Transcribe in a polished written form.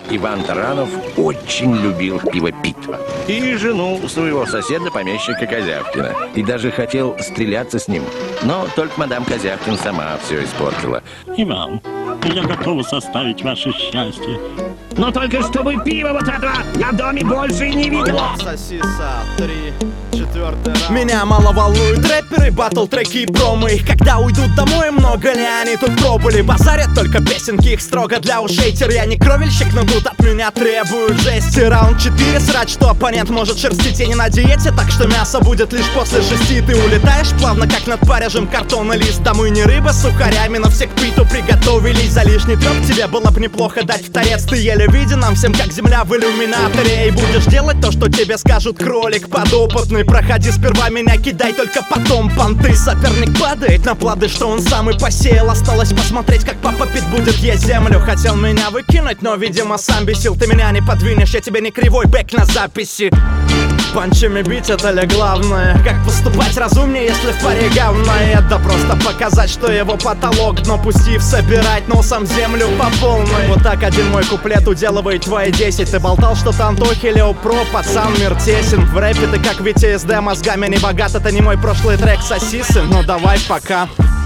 Иван Таранов очень любил пиво «Питва» и жену своего соседа-помещика Козявкина. И даже хотел стреляться с ним. Но только мадам Козявкин сама все испортила. Иван, я готова составить ваше счастье. Но только чтобы пиво вот этого я в доме больше и не видел. Сосиса, 3, 4 раз. Меня мало волнуют рэперы, батл-треки и промы. Когда уйдут домой, много ли они тут пробовали? Базарят только песенки, их строго для ушей. Я не кровельщик, но тут от меня требуют жести. Раунд 4, срать, что оппонент может шерстить. Я не на диете, так что мясо будет лишь после 6. Ты улетаешь плавно, как над паряжем картонный лист. А мы не рыба с сухарями, но все к питу приготовились. За лишний трёп тебе было бы неплохо дать в торец. Ты еле виден нам всем, как земля в иллюминаторе. И будешь делать то, что тебе скажут кролик подопытный. Проходи сперва меня, кидай только потом понты. Соперник падает на плоды, что он сам и посеял. Осталось посмотреть, как папа Пит будет есть землю. Хотел меня выкинуть, но, видимо, сам бесил. Ты меня не подвинешь, я тебе не кривой бэк на записи. Панчами бить это ли главное? Как поступать разумнее, если в паре говно? Это просто показать, что его потолок. Но пустив собирать носом землю по полной. Вот так один мой куплет уделывает твои 10. Ты болтал что-то Антохи Лео Про, пацан мир тесен. В рэпе ты как VTSD, мозгами не богат. Это не мой прошлый трек сосисы, но давай пока.